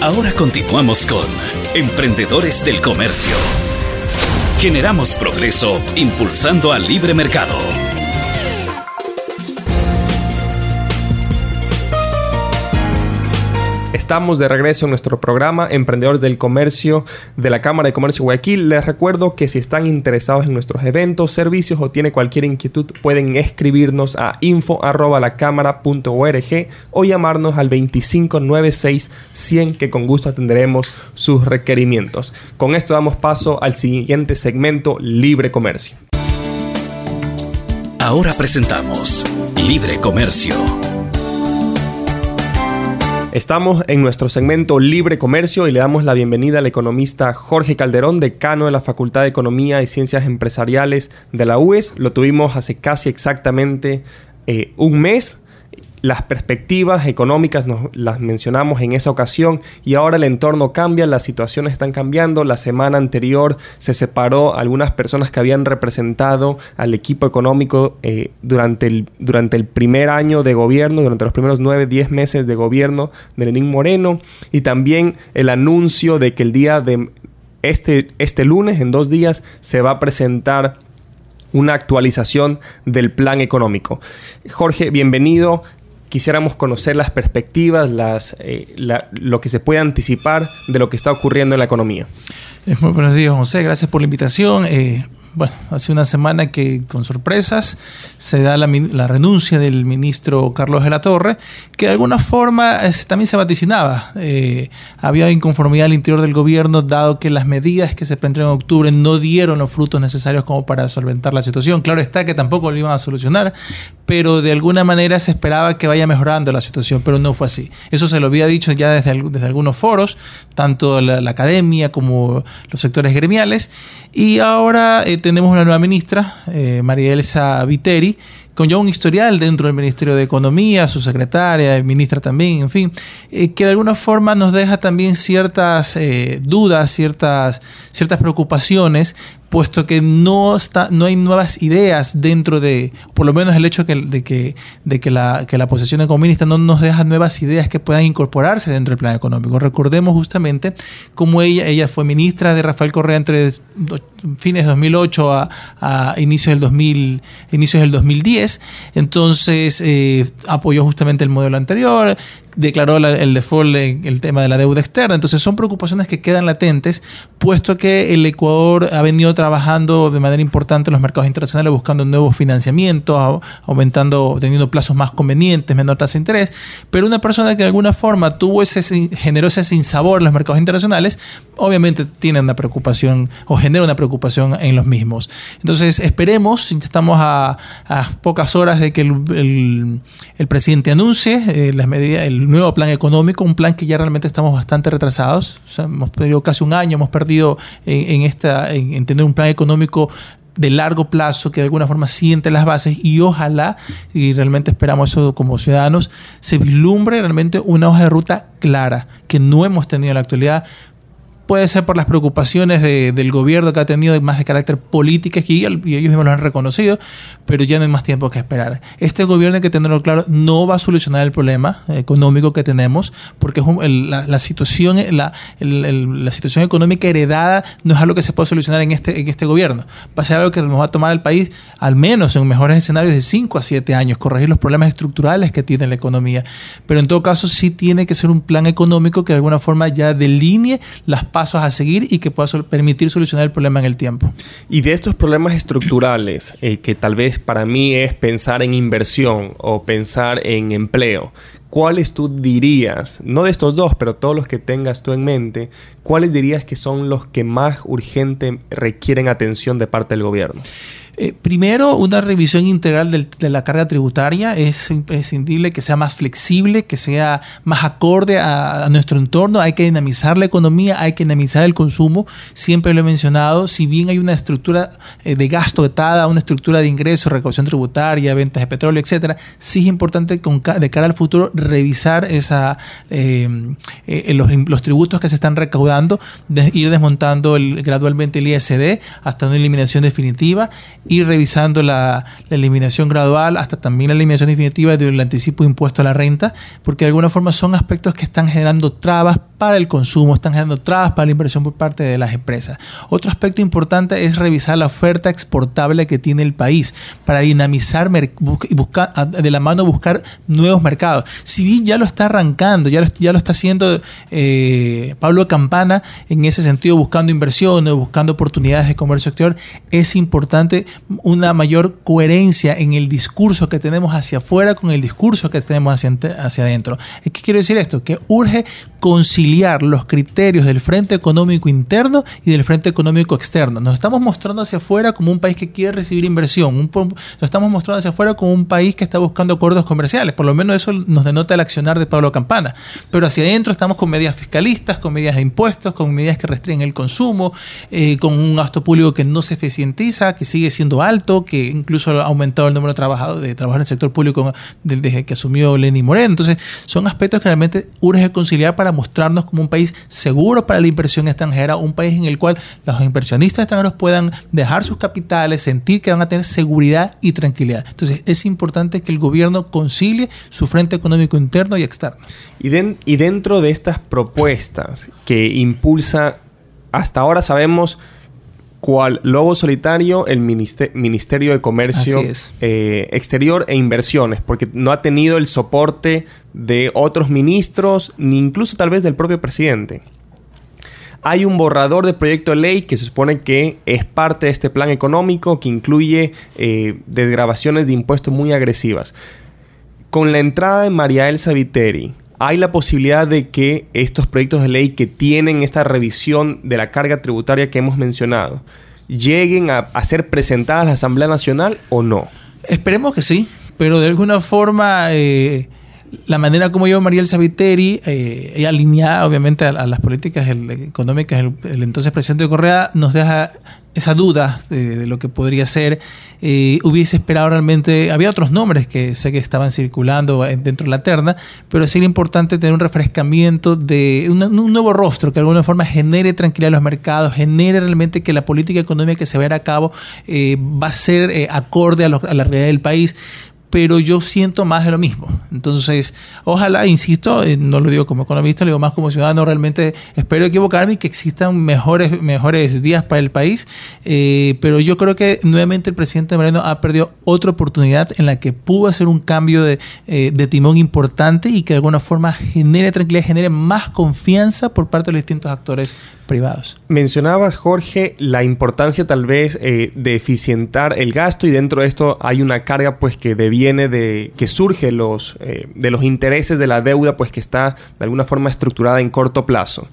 Ahora continuamos con Emprendedores del Comercio. Generamos progreso impulsando al libre mercado. Estamos de regreso en nuestro programa Emprendedores del Comercio de la Cámara de Comercio de Guayaquil. Les recuerdo que si están interesados en nuestros eventos, servicios o tienen cualquier inquietud, pueden escribirnos a info@lacamara.org o llamarnos al 2596-100, que con gusto atenderemos sus requerimientos. Con esto damos paso al siguiente segmento, Libre Comercio. Ahora presentamos Libre Comercio. Estamos en nuestro segmento Libre Comercio y le damos la bienvenida al economista Jorge Calderón, decano de la Facultad de Economía y Ciencias Empresariales de la UES. Lo tuvimos hace casi exactamente un mes. Las perspectivas económicas nos las mencionamos en esa ocasión y ahora el entorno cambia, las situaciones están cambiando. La semana anterior se separó algunas personas que habían representado al equipo económico durante el primer año de gobierno, durante los primeros 9-10 meses de gobierno de Lenín Moreno, y también el anuncio de que el día de este lunes, en 2 días, se va a presentar una actualización del plan económico. Jorge, bienvenido. Quisiéramos conocer las perspectivas, lo que se puede anticipar de lo que está ocurriendo en la economía. Muy buenos días, José. Gracias por la invitación. Hace una semana que, con sorpresas, se da la renuncia del ministro Carlos de la Torre, que de alguna forma también se vaticinaba. Había inconformidad al interior del gobierno, dado que las medidas que se plantearon en octubre no dieron los frutos necesarios como para solventar la situación. Claro está que tampoco lo iban a solucionar, pero de alguna manera se esperaba que vaya mejorando la situación, pero no fue así. Eso se lo había dicho ya desde algunos foros, tanto la academia como los sectores gremiales, y ahora tenemos una nueva ministra, María Elsa Viteri, con ya un historial dentro del Ministerio de Economía, su secretaria, ministra también, en fin, que de alguna forma nos deja también ciertas dudas, ciertas preocupaciones, puesto que no hay nuevas ideas dentro de, por lo menos el hecho de que la posición de ministra no nos deja nuevas ideas que puedan incorporarse dentro del plan económico. Recordemos justamente cómo ella fue ministra de Rafael Correa entre fines de 2008 a inicios del 2010. Entonces apoyó justamente el modelo anterior, declaró el default en el tema de la deuda externa. Entonces son preocupaciones que quedan latentes, puesto que el Ecuador ha venido trabajando de manera importante en los mercados internacionales buscando nuevos financiamientos, teniendo plazos más convenientes, menor tasa de interés, pero una persona que de alguna forma generó ese sinsabor en los mercados internacionales, obviamente tiene una preocupación o genera una preocupación en los mismos. Entonces esperemos, estamos a pocas horas de que el presidente anuncie las medidas, el nuevo plan económico, un plan que ya realmente estamos bastante retrasados. O sea, hemos perdido casi un año, hemos perdido en tener un plan económico de largo plazo que de alguna forma siente las bases, y ojalá, y realmente esperamos eso como ciudadanos, se vislumbre realmente una hoja de ruta clara que no hemos tenido en la actualidad. Puede ser por las preocupaciones del gobierno que ha tenido más de carácter político, y ellos mismos lo han reconocido, pero ya no hay más tiempo que esperar. Este gobierno, hay que tenerlo claro, no va a solucionar el problema económico que tenemos, porque la situación económica heredada no es algo que se puede solucionar en este gobierno. Va a ser algo que nos va a tomar el país, al menos en mejores escenarios, de 5 a 7 años, corregir los problemas estructurales que tiene la economía. Pero en todo caso sí tiene que ser un plan económico que de alguna forma ya delinee las pasos a seguir y que pueda permitir solucionar el problema en el tiempo. Y de estos problemas estructurales, que tal vez para mí es pensar en inversión o pensar en empleo, ¿cuáles tú dirías, no de estos dos, pero todos los que tengas tú en mente, cuáles dirías que son los que más urgente requieren atención de parte del gobierno? Primero, una revisión integral de la carga tributaria. Es imprescindible que sea más flexible, que sea más acorde a nuestro entorno. Hay que dinamizar la economía, hay que dinamizar el consumo. Siempre lo he mencionado, si bien hay una estructura de gasto vetada, una estructura de ingresos, recaudación tributaria, ventas de petróleo, etcétera, sí es importante de cara al futuro revisar los tributos que se están recaudando, ir desmontando gradualmente el ISD hasta una eliminación definitiva, ir revisando la eliminación gradual hasta también la eliminación definitiva del anticipo de impuesto a la renta, porque de alguna forma son aspectos que están generando trabas para el consumo, están generando trabas para la inversión por parte de las empresas. Otro aspecto importante es revisar la oferta exportable que tiene el país para dinamizar y buscar de la mano buscar nuevos mercados. Si bien ya lo está arrancando, ya lo está haciendo Pablo Campana en ese sentido, buscando inversiones, buscando oportunidades de comercio exterior, es importante una mayor coherencia en el discurso que tenemos hacia afuera con el discurso que tenemos hacia adentro. ¿Qué quiero decir esto? Que urge conciliar los criterios del frente económico interno y del frente económico externo. Nos estamos mostrando hacia afuera como un país que quiere recibir inversión, nos estamos mostrando hacia afuera como un país que está buscando acuerdos comerciales, por lo menos eso nos denota el accionar de Pablo Campana, pero hacia adentro estamos con medidas fiscalistas, con medidas de impuestos, con medidas que restringen el consumo, con un gasto público que no se eficientiza, que sigue siendo alto, que incluso ha aumentado el número de trabajadores en el sector público desde que asumió Lenín Moreno. Entonces son aspectos que realmente urge conciliar para mostrarnos como un país seguro para la inversión extranjera, un país en el cual los inversionistas extranjeros puedan dejar sus capitales, sentir que van a tener seguridad y tranquilidad. Entonces es importante que el gobierno concilie su frente económico interno y externo. Y dentro de estas propuestas que impulsa, hasta ahora sabemos cuál lobo solitario el Ministerio de Comercio Exterior e Inversiones, porque no ha tenido el soporte de otros ministros, ni incluso tal vez del propio presidente. Hay un borrador de proyecto de ley que se supone que es parte de este plan económico que incluye desgravaciones de impuestos muy agresivas. Con la entrada de María Elsa Viteri, ¿hay la posibilidad de que estos proyectos de ley que tienen esta revisión de la carga tributaria que hemos mencionado lleguen a ser presentadas a la Asamblea Nacional o no? Esperemos que sí, pero de alguna forma la manera como lleva María Elsa Viteri, alineada obviamente a las políticas económicas del entonces presidente Correa, nos deja esa duda de lo que podría ser. Hubiese esperado realmente, había otros nombres que sé que estaban circulando dentro de la terna, pero sería importante tener un refrescamiento de un nuevo rostro que de alguna forma genere tranquilidad en los mercados, genere realmente que la política económica que se va a cabo va a ser acorde a la realidad del país. Pero yo siento más de lo mismo. Entonces, ojalá, insisto, no lo digo como economista, lo digo más como ciudadano, realmente espero equivocarme y que existan mejores días para el país. Pero yo creo que nuevamente el presidente Moreno ha perdido otra oportunidad en la que pudo hacer un cambio de timón importante y que de alguna forma genere tranquilidad, genere más confianza por parte de los distintos actores privados. Mencionaba, Jorge, la importancia tal vez de eficientar el gasto, y dentro de esto hay una carga pues que que surge de los intereses de la deuda, pues que está de alguna forma estructurada en corto plazo.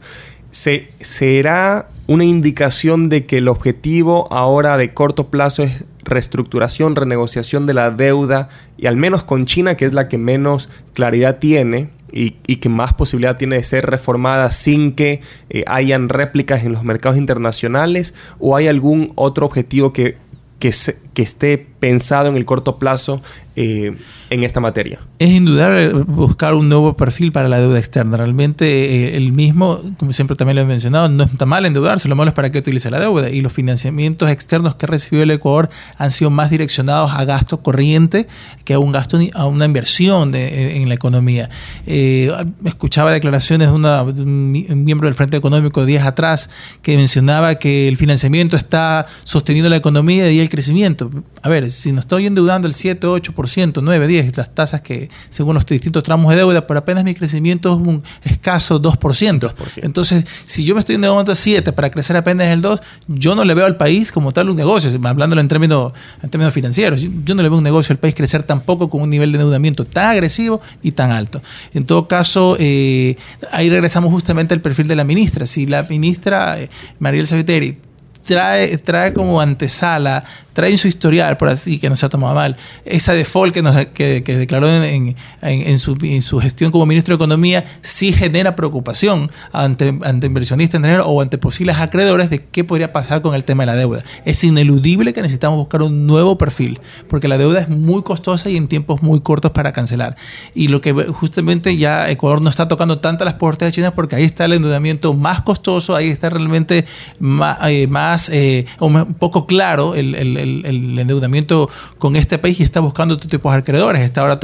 ¿Será una indicación de que el objetivo ahora de corto plazo es reestructuración, renegociación de la deuda, y al menos con China, que es la que menos claridad tiene y que más posibilidad tiene de ser reformada sin que hayan réplicas en los mercados internacionales? ¿O hay algún otro objetivo que esté pensado en el corto plazo en esta materia? Es indudable buscar un nuevo perfil para la deuda externa. Realmente el mismo, como siempre también lo he mencionado, no está mal endeudarse, lo malo es para qué utiliza la deuda. Y los financiamientos externos que ha recibido el Ecuador han sido más direccionados a gasto corriente que a una inversión en la economía. Escuchaba declaraciones de un miembro del Frente Económico días atrás que mencionaba que el financiamiento está sosteniendo la economía y el crecimiento. A ver, si nos estoy endeudando el 7, 8%, 9, 10, las tasas que según los distintos tramos de deuda, pero apenas mi crecimiento es un escaso 2%. Entonces, si yo me estoy endeudando a 7 para crecer apenas el 2, yo no le veo al país como tal un negocio, hablándolo en términos financieros. Yo no le veo un negocio al país crecer tampoco con un nivel de endeudamiento tan agresivo y tan alto. En todo caso, ahí regresamos justamente al perfil de la ministra. Si la ministra María Elsa Viteri trae como antesala, trae en su historial, por así que no se ha tomado mal, esa default que declaró en su gestión como ministro de Economía, sí genera preocupación ante inversionistas extranjeros o ante posibles acreedores de qué podría pasar con el tema de la deuda. Es ineludible que necesitamos buscar un nuevo perfil, porque la deuda es muy costosa y en tiempos muy cortos para cancelar. Y lo que justamente ya Ecuador no está tocando tanto las puertas de China, porque ahí está el endeudamiento más costoso, ahí está realmente más más poco claro el endeudamiento con este país y está buscando otro tipo de acreedores. Está ahora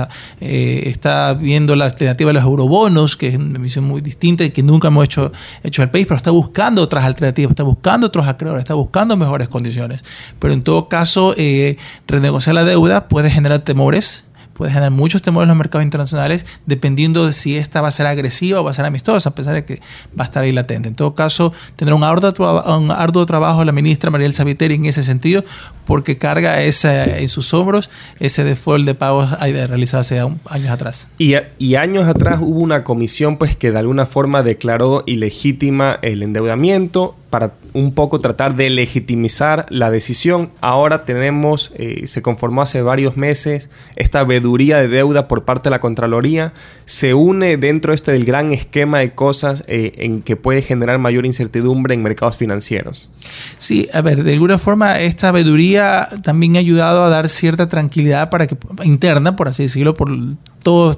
está viendo la alternativa de los eurobonos, que es una visión muy distinta y que nunca hemos hecho al país, pero está buscando otras alternativas, está buscando otros acreedores, está buscando mejores condiciones. Pero en todo caso, renegociar la deuda puede generar temores. Puede generar muchos temores en los mercados internacionales dependiendo de si esta va a ser agresiva o va a ser amistosa, a pesar de que va a estar ahí latente. En todo caso, tendrá un arduo trabajo la ministra Mariel Sabiteri en ese sentido, porque carga en sus hombros ese default de pagos realizado hace años atrás. Y años atrás hubo una comisión pues que de alguna forma declaró ilegítima el endeudamiento para un poco tratar de legitimizar la decisión. Ahora tenemos, se conformó hace varios meses esta veeduría de deuda por parte de la Contraloría. Se une dentro del gran esquema de cosas en que puede generar mayor incertidumbre en mercados financieros. Sí, a ver, de alguna forma esta veeduría también ha ayudado a dar cierta tranquilidad interna, por así decirlo, por todos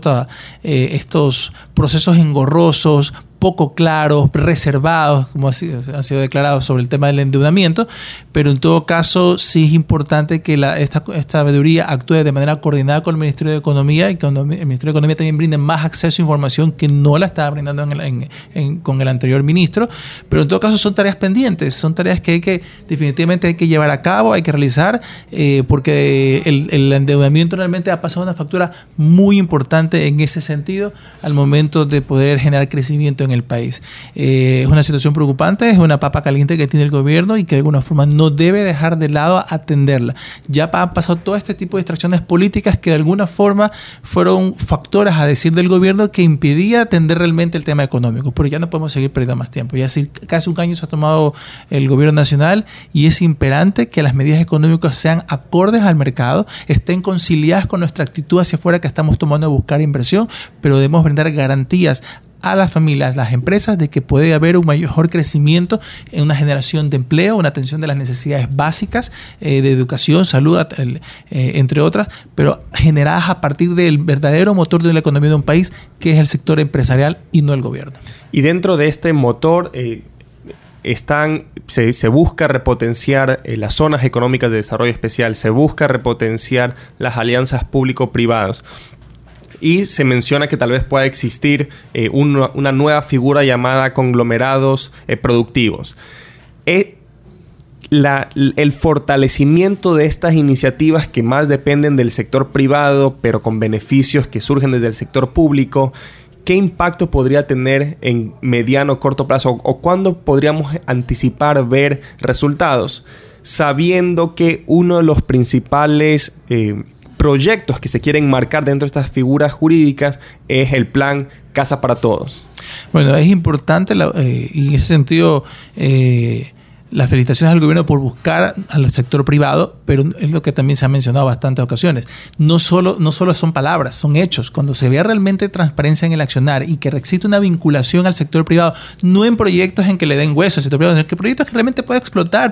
estos procesos engorrosos, poco claros, reservados, como han sido declarados sobre el tema del endeudamiento, pero en todo caso sí es importante que esta veeduría actúe de manera coordinada con el Ministerio de Economía y que el Ministerio de Economía también brinde más acceso a información que no la estaba brindando con el anterior ministro, pero en todo caso son tareas pendientes, son tareas que definitivamente hay que llevar a cabo, hay que realizar, porque el endeudamiento realmente ha pasado una factura muy importante en ese sentido al momento de poder generar crecimiento en el país. Es una situación preocupante, es una papa caliente que tiene el gobierno y que de alguna forma no debe dejar de lado atenderla. Ya han pasado todo este tipo de distracciones políticas que de alguna forma fueron factores, a decir del gobierno, que impedía atender realmente el tema económico, pero ya no podemos seguir perdiendo más tiempo. Ya casi un año se ha tomado el gobierno nacional y es imperante que las medidas económicas sean acordes al mercado, estén conciliadas con nuestra actitud hacia afuera que estamos tomando a buscar inversión, pero debemos brindar garantías a las familias, las empresas, de que puede haber un mayor crecimiento en una generación de empleo, una atención de las necesidades básicas de educación, salud, entre otras, pero generadas a partir del verdadero motor de la economía de un país, que es el sector empresarial y no el gobierno. Y dentro de este motor se busca repotenciar las zonas económicas de desarrollo especial, se busca repotenciar las alianzas público-privadas. Y se menciona que tal vez pueda existir una nueva figura llamada conglomerados productivos. El fortalecimiento de estas iniciativas que más dependen del sector privado, pero con beneficios que surgen desde el sector público, ¿qué impacto podría tener en mediano o corto plazo? ¿O cuándo podríamos anticipar ver resultados? Sabiendo que uno de los principales proyectos que se quieren marcar dentro de estas figuras jurídicas es el plan Casa para Todos. Bueno, es importante y en ese sentido las felicitaciones al gobierno por buscar al sector privado, pero es lo que también se ha mencionado bastantes ocasiones. No solo son palabras, son hechos. Cuando se vea realmente transparencia en el accionar y que existe una vinculación al sector privado, no en proyectos en que le den hueso al sector privado, sino que proyectos que realmente pueda explotar,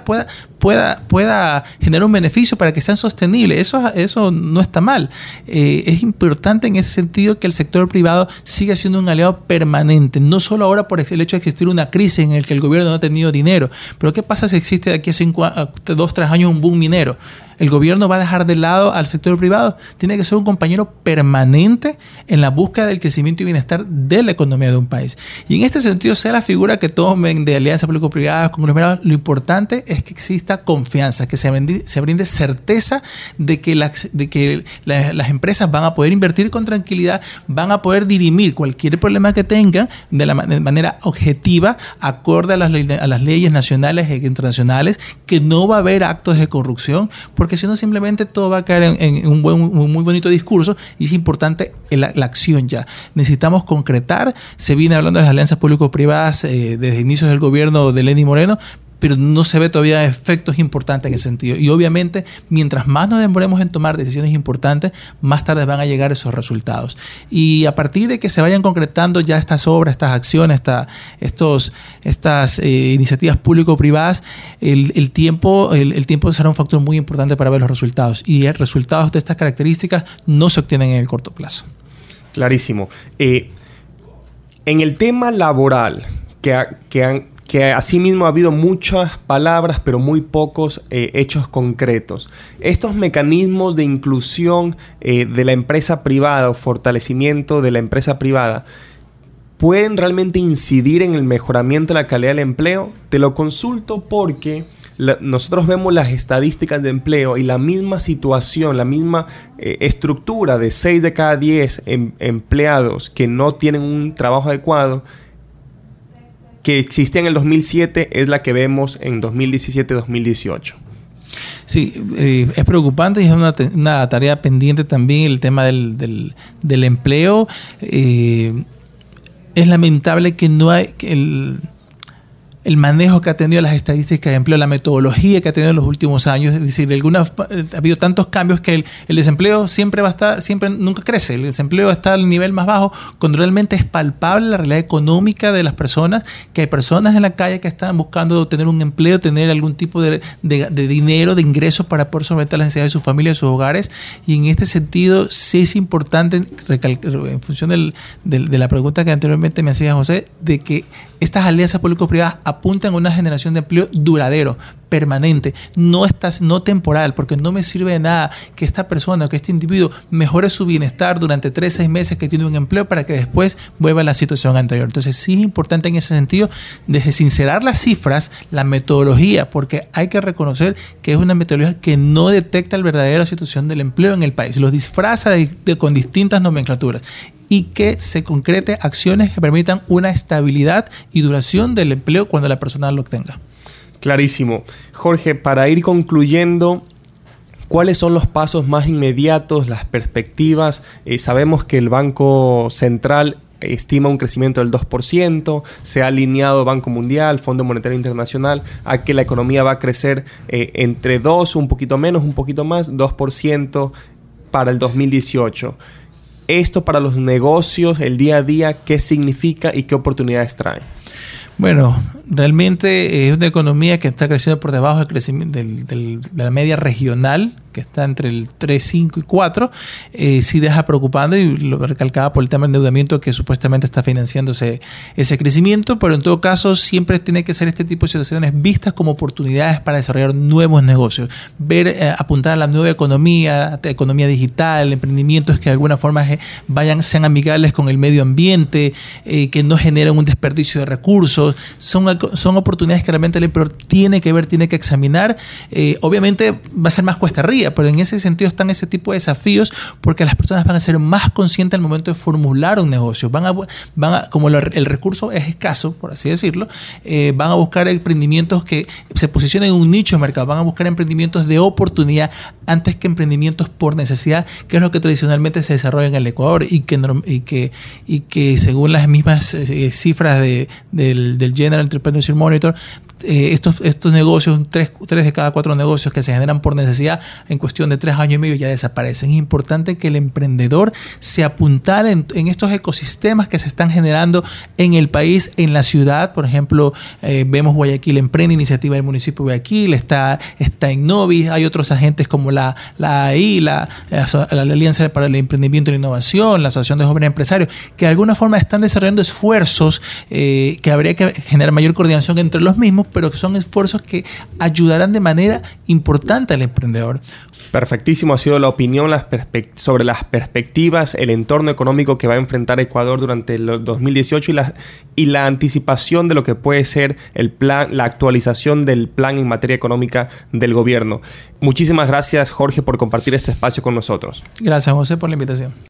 pueda generar un beneficio para que sean sostenibles. Eso no está mal. Es importante en ese sentido que el sector privado siga siendo un aliado permanente, no solo ahora por el hecho de existir una crisis en el que el gobierno no ha tenido dinero, pero ¿qué pasa si existe de aquí a 2, 3 años un boom minero? ¿El gobierno va a dejar de lado al sector privado? Tiene que ser un compañero permanente en la búsqueda del crecimiento y bienestar de la economía de un país. Y en este sentido, sea la figura que tomen de alianzas público-privadas, conglomerados, lo importante es que exista confianza, que se brinde certeza de que las empresas van a poder invertir con tranquilidad, van a poder dirimir cualquier problema que tengan de manera objetiva, acorde a las leyes nacionales e internacionales, que no va a haber actos de corrupción, porque si no simplemente todo va a caer en un muy bonito discurso y es importante la acción ya. Necesitamos concretar. Se viene hablando de las alianzas público-privadas desde inicios del gobierno de Lenín Moreno, pero no se ve todavía efectos importantes en ese sentido. Y obviamente, mientras más nos demoremos en tomar decisiones importantes, más tarde van a llegar esos resultados. Y a partir de que se vayan concretando ya estas obras, estas acciones, estas iniciativas público-privadas, el tiempo será un factor muy importante para ver los resultados. Y resultados de estas características no se obtienen en el corto plazo. Clarísimo. En el tema laboral, que que asimismo ha habido muchas palabras, pero muy pocos hechos concretos. Estos mecanismos de inclusión de la empresa privada o fortalecimiento de la empresa privada, ¿pueden realmente incidir en el mejoramiento de la calidad del empleo? Te lo consulto porque nosotros vemos las estadísticas de empleo y la misma situación, la misma estructura de 6 de cada 10 empleados que no tienen un trabajo adecuado que existía en el 2007 es la que vemos en 2017-2018. Sí, es preocupante y es una tarea pendiente también el tema del empleo. Es lamentable que no hay el manejo que ha tenido las estadísticas de empleo, la metodología que ha tenido en los últimos años. Es decir, ha habido tantos cambios que el desempleo siempre va a estar, nunca crece. El desempleo está al nivel más bajo cuando realmente es palpable la realidad económica de las personas, que hay personas en la calle que están buscando tener un empleo, tener algún tipo de dinero, de ingresos para poder solventar las necesidades de sus familias, de sus hogares. Y en este sentido sí es importante recalcar, en función de la pregunta que anteriormente me hacía José, de que estas alianzas público-privadas apuntan a una generación de empleo duradero, permanente, no temporal, porque no me sirve de nada que esta persona o que este individuo mejore su bienestar durante 3-6 meses que tiene un empleo para que después vuelva a la situación anterior. Entonces sí es importante en ese sentido desde sincerar las cifras, la metodología, porque hay que reconocer que es una metodología que no detecta la verdadera situación del empleo en el país, lo disfraza con distintas nomenclaturas, y que se concrete acciones que permitan una estabilidad y duración del empleo cuando la persona lo obtenga. Clarísimo. Jorge, para ir concluyendo, ¿cuáles son los pasos más inmediatos, las perspectivas? Sabemos que el Banco Central estima un crecimiento del 2%, se ha alineado Banco Mundial, Fondo Monetario Internacional, a que la economía va a crecer entre 2, un poquito menos, un poquito más, 2% para el 2018. Esto para los negocios, el día a día, ¿qué significa y qué oportunidades trae? Bueno, realmente es una economía que está creciendo por debajo del crecimiento de la media regional, que está entre el 3, 5 y 4, sí deja preocupando, y lo recalcaba por el tema del endeudamiento que supuestamente está financiándose ese crecimiento, pero en todo caso siempre tiene que ser este tipo de situaciones vistas como oportunidades para desarrollar nuevos negocios, apuntar a la nueva economía digital, emprendimientos que de alguna forma sean amigables con el medio ambiente, que no generen un desperdicio de recursos. Son oportunidades que realmente el emprendedor tiene que ver, tiene que examinar. Obviamente va a ser más cuesta arriba, pero en ese sentido están ese tipo de desafíos porque las personas van a ser más conscientes al momento de formular un negocio. Como el recurso es escaso, por así decirlo, van a buscar emprendimientos que se posicionen en un nicho de mercado, van a buscar emprendimientos de oportunidad antes que emprendimientos por necesidad, que es lo que tradicionalmente se desarrolla en el Ecuador y que según las mismas cifras del General Entrepreneurship Monitor, estos negocios, 3 de cada 4 negocios que se generan por necesidad, en cuestión de 3 años y medio ya desaparecen. Es importante que el emprendedor se apuntale en estos ecosistemas que se están generando en el país, en la ciudad. Por ejemplo, vemos Guayaquil Emprende, iniciativa del municipio de Guayaquil, está Innovis, hay otros agentes como la AI, la Alianza para el Emprendimiento y la Innovación, la Asociación de Jóvenes Empresarios, que de alguna forma están desarrollando esfuerzos que habría que generar mayor coordinación entre los mismos, pero que son esfuerzos que ayudarán de manera importante al emprendedor. Perfectísimo, ha sido la opinión sobre las perspectivas, el entorno económico que va a enfrentar Ecuador durante el 2018 y la anticipación de lo que puede ser el plan, la actualización del plan en materia económica del gobierno. Muchísimas gracias, Jorge, por compartir este espacio con nosotros. Gracias, José, por la invitación.